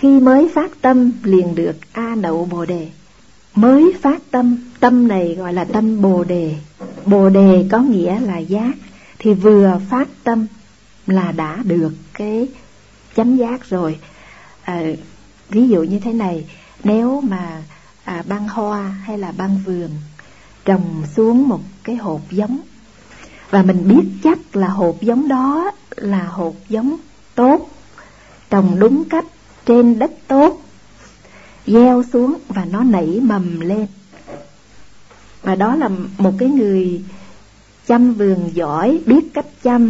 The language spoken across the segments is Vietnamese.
khi mới phát tâm liền được A Nậu Bồ Đề. Mới phát tâm, tâm này gọi là tâm Bồ Đề. Bồ Đề có nghĩa là giác, thì vừa phát tâm là đã được cái chánh giác rồi. Ví dụ như thế này, nếu mà băng hoa hay là băng vườn trồng xuống một cái hột giống, và mình biết chắc là hột giống đó là hột giống tốt, trồng đúng cách trên đất tốt, gieo xuống và nó nảy mầm lên, và đó là một cái người chăm vườn giỏi, biết cách chăm,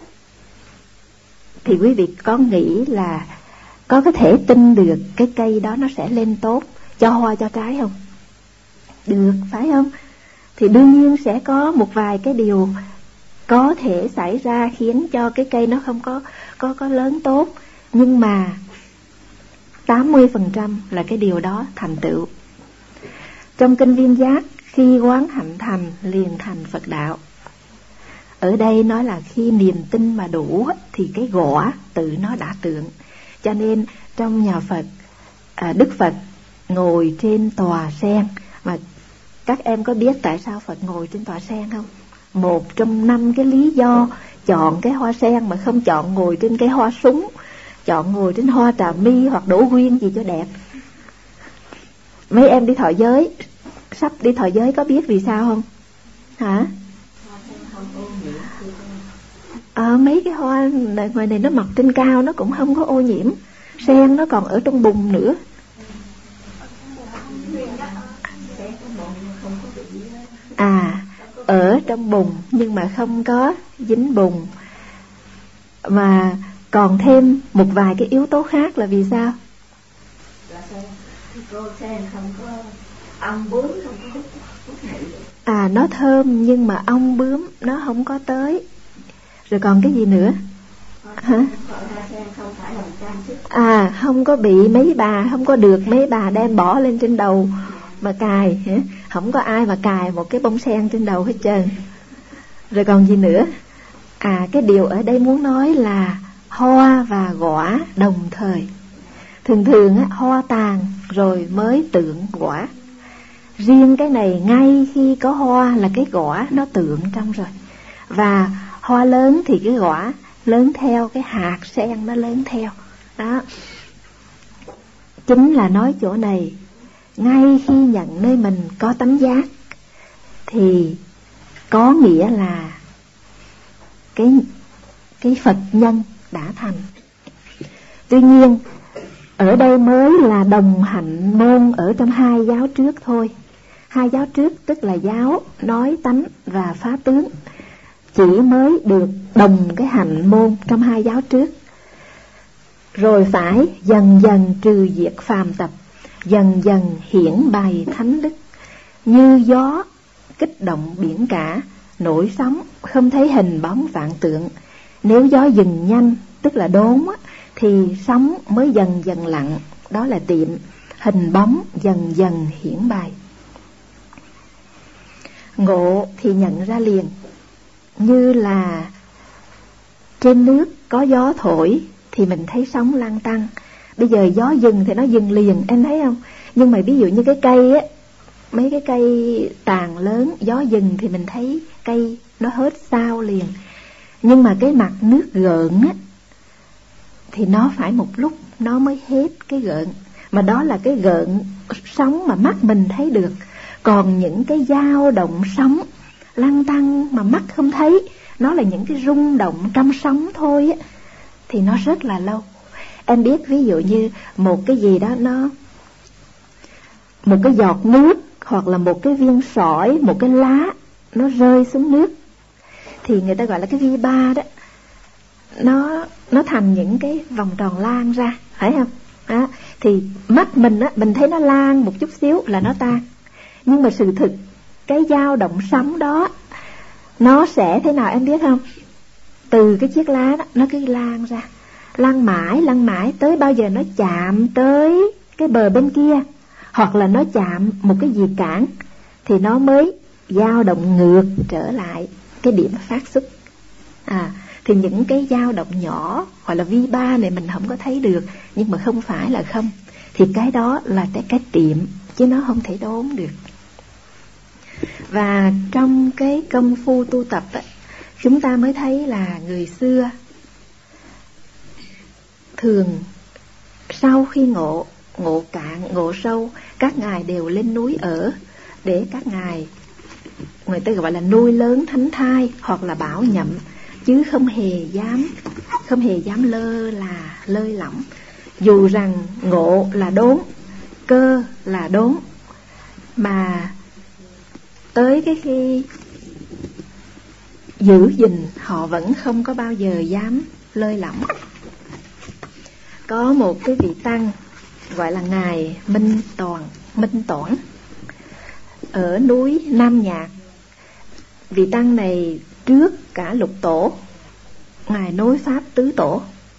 thì quý vị có nghĩ là có thể tin được cái cây đó nó sẽ lên tốt, cho hoa cho trái không? Được, phải không? Thì đương nhiên sẽ có một vài cái điều có thể xảy ra khiến cho cái cây nó không có lớn tốt, nhưng mà 80% là cái điều đó thành tựu. Trong kinh Viên Giác, khi quán hạnh thành liền thành Phật đạo. Ở đây nói là khi niềm tin mà đủ thì cái quả tự nó đã tượng. Cho nên trong nhà Phật, Đức Phật ngồi trên tòa sen. Mà các em có biết tại sao Phật ngồi trên tòa sen không? Một trong 5 cái lý do chọn cái hoa sen mà không chọn ngồi trên cái hoa súng, chọn ngồi trên hoa trà mi hoặc đỗ quyên gì cho đẹp. Mấy em đi thọ giới, sắp đi thọ giới có biết vì sao không? Hả? Mấy cái hoa ngoài này nó mọc trên cao, nó cũng không có ô nhiễm. Sen nó còn ở trong bùn nữa. Ở trong bùn nhưng mà không có dính bùn. Mà còn thêm một vài cái yếu tố khác là vì sao? Nó thơm nhưng mà ong bướm nó không có tới. Rồi còn cái gì nữa? Hả? Không có bị mấy bà, không có được mấy bà đem bỏ lên trên đầu mà cài. Không có ai mà cài một cái bông sen trên đầu hết trơn. Rồi còn gì nữa? Cái điều ở đây muốn nói là hoa và quả đồng thời. Thường hoa tàn rồi mới tượng quả. Riêng cái này ngay khi có hoa là cái quả nó tượng trong rồi. Và hoa lớn thì cái quả lớn theo, cái hạt sen nó lớn theo. Đó. Chính là nói chỗ này, ngay khi nhận nơi mình có tánh giác thì có nghĩa là cái Phật nhân đã thành. Tuy nhiên ở đây mới là đồng hạnh môn ở trong 2 giáo trước thôi. 2 giáo trước tức là giáo nói tánh và phá tướng, chỉ mới được đồng cái hạnh môn trong 2 giáo trước. Rồi phải dần dần trừ diệt phàm tập, dần dần hiển bày thánh đức. Như gió kích động biển cả, nổi sóng không thấy hình bóng vạn tượng. Nếu gió dừng nhanh tức là đốn thì sóng mới dần dần lặng, đó là tiệm. Hình bóng dần dần hiển bày. Ngộ thì nhận ra liền. Như là trên nước có gió thổi thì mình thấy sóng lăn tăn. Bây giờ gió dừng thì nó dừng liền, em thấy không? Nhưng mà ví dụ như cái cây á, mấy cái cây tàn lớn, gió dừng thì mình thấy cây nó hết sao liền. Nhưng mà cái mặt nước gợn á thì nó phải một lúc nó mới hết cái gợn. Mà đó là cái gợn sóng mà mắt mình thấy được. Còn những cái dao động sóng lăn tăn mà mắt không thấy, nó là những cái rung động trong sóng thôi á, thì nó rất là lâu. Em biết ví dụ như một cái gì đó, một cái giọt nước hoặc là một cái viên sỏi, một cái lá nó rơi xuống nước thì người ta gọi là cái vi ba đó. Nó thành những cái vòng tròn lan ra, phải không? Đó. Thì mắt mình á, mình thấy nó lan một chút xíu là nó tan. Nhưng mà sự thực cái dao động sóng đó nó sẽ thế nào em biết không? Từ cái chiếc lá đó nó cứ lan ra, lan mãi tới bao giờ nó chạm tới cái bờ bên kia, hoặc là nó chạm một cái gì cản thì nó mới dao động ngược trở lại cái điểm phát xuất. thì những cái dao động nhỏ hoặc là vi ba này mình không có thấy được, nhưng mà không phải là không, thì cái đó là cái tiệm, chứ nó không thể đốn được. Và trong cái công phu tu tập á, chúng ta mới thấy là người xưa thường sau khi ngộ cạn, ngộ sâu, các ngài đều lên núi ở, để các ngài, người ta gọi là nuôi lớn thánh thai hoặc là bảo nhậm, chứ không hề dám lơ là lơi lỏng. Dù rằng ngộ là đốn, cơ là đốn, mà tới cái khi giữ gìn họ vẫn không có bao giờ dám lơi lỏng. Có một cái vị tăng gọi là ngài Minh Toản ở núi Nam Nhạc. Vị tăng này trước cả lục tổ, ngài nối pháp tứ tổ.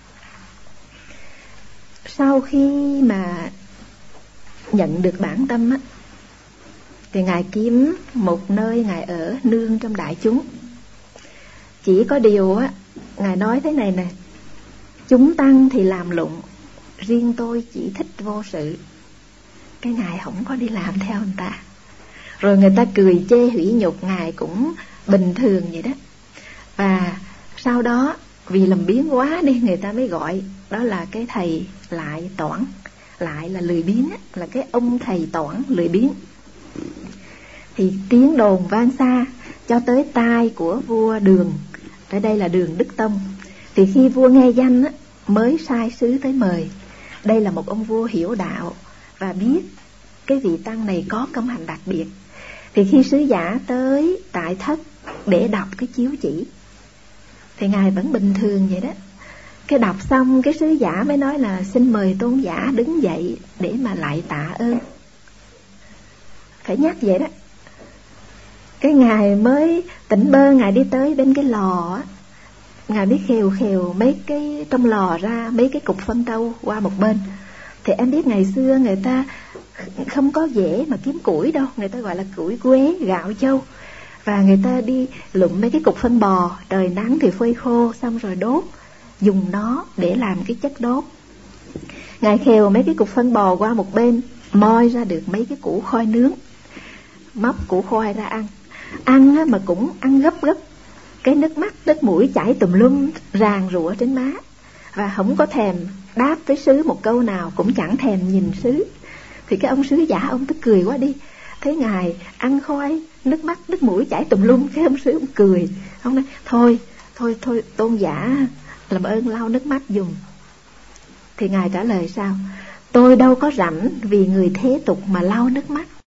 Sau khi mà nhận được bản tâm á, thì ngài kiếm một nơi ngài ở nương trong đại chúng. Chỉ có điều á, ngài nói thế này nè: chúng tăng thì làm lụng, riêng tôi chỉ thích vô sự. Cái ngài không có đi làm theo người ta. Rồi người ta cười chê hủy nhục ngài cũng bình thường vậy đó. Và sau đó vì làm biếng quá đi, người ta mới gọi đó là cái thầy Lại Toản. Lại là lười biếng, là cái ông thầy Toản lười biếng. Thì tiếng đồn vang xa cho tới tai của vua Đường, ở đây là Đường Đức Tông. Thì khi vua nghe danh á, mới sai sứ tới mời. Đây là một ông vua hiểu đạo và biết cái vị tăng này có công hạnh đặc biệt. Thì khi sứ giả tới tại thất để đọc cái chiếu chỉ, thì ngài vẫn bình thường vậy đó. Cái đọc xong, cái sứ giả mới nói là xin mời tôn giả đứng dậy để mà lại tạ ơn. Phải nhắc vậy đó. Cái ngài mới tỉnh bơ, ngài đi tới bên cái lò á, ngài biết khều mấy cái trong lò ra mấy cái cục phân trâu qua một bên. Thì em biết ngày xưa người ta không có dễ mà kiếm củi đâu, người ta gọi là củi quế, gạo châu. Và người ta đi lụm mấy cái cục phân bò, trời nắng thì phơi khô, xong rồi đốt, dùng nó để làm cái chất đốt. Ngài khều mấy cái cục phân bò qua một bên, moi ra được mấy cái củ khoai nướng, móc củ khoai ra ăn á, mà cũng ăn gấp, cái nước mắt nước mũi chảy tùm lum ràn rụa trên má, và không có thèm đáp với sứ một câu nào, cũng chẳng thèm nhìn sứ. Thì cái ông sứ giả ông tức cười quá đi, thấy ngài ăn khoai, nước mắt nước mũi chảy tùm lum, cái ông sứ ông cười, ông nói thôi tôn giả làm ơn lau nước mắt giùm. Thì ngài trả lời sao: tôi đâu có rảnh vì người thế tục mà lau nước mắt.